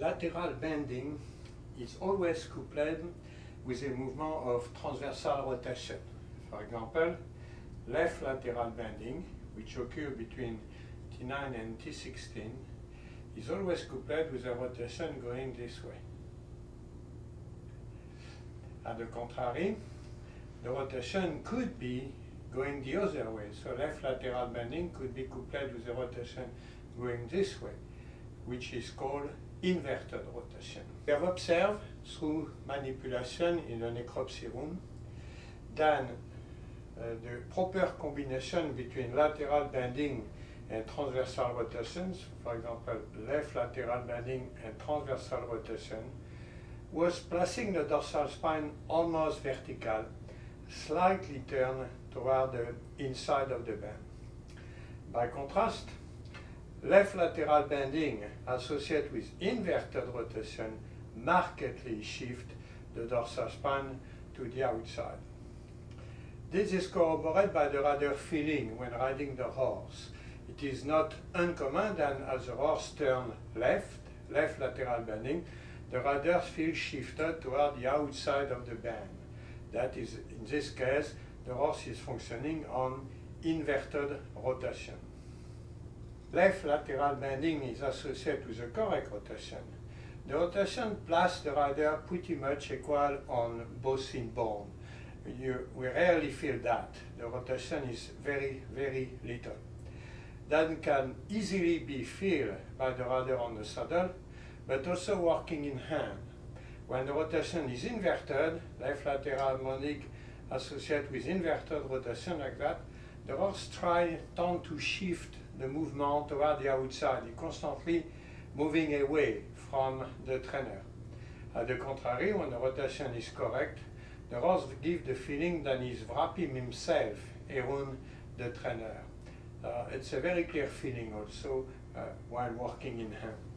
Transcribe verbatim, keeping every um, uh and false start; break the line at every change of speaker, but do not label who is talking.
Lateral bending is always coupled with a movement of transversal rotation. For example, left lateral bending, which occurs between T nine and T sixteen, is always coupled with a rotation going this way. On the contrary, the rotation could be going the other way. So left lateral bending could be coupled with a rotation going this way, which is called inverted rotation. We have observed through manipulation in the necropsy room that uh, the proper combination between lateral bending and transversal rotations, for example, left lateral bending and transversal rotation, was placing the dorsal spine almost vertical, slightly turned toward the inside of the band. By contrast, left lateral bending associated with inverted rotation markedly shift the dorsal spine to the outside. This is corroborated by the rider feeling when riding the horse. It is not uncommon that as the horse turns left, left lateral bending, the rider feels shifted toward the outside of the band. That is, in this case, the horse is functioning on inverted rotation. Left lateral bending is associated with the correct rotation. The rotation places the rider pretty much equal on both shin bone. You, we rarely feel that. The rotation is very, very little. That can easily be felt by the rider on the saddle, but also working in hand. When the rotation is inverted, left lateral bending associated with inverted rotation like that, the horse tries tend to shift the movement toward the outside. He's constantly moving away from the trainer. On the contrary, when the rotation is correct, the horse gives the feeling that he's wrapping himself around the trainer. Uh, it's a very clear feeling also uh, while working in hand.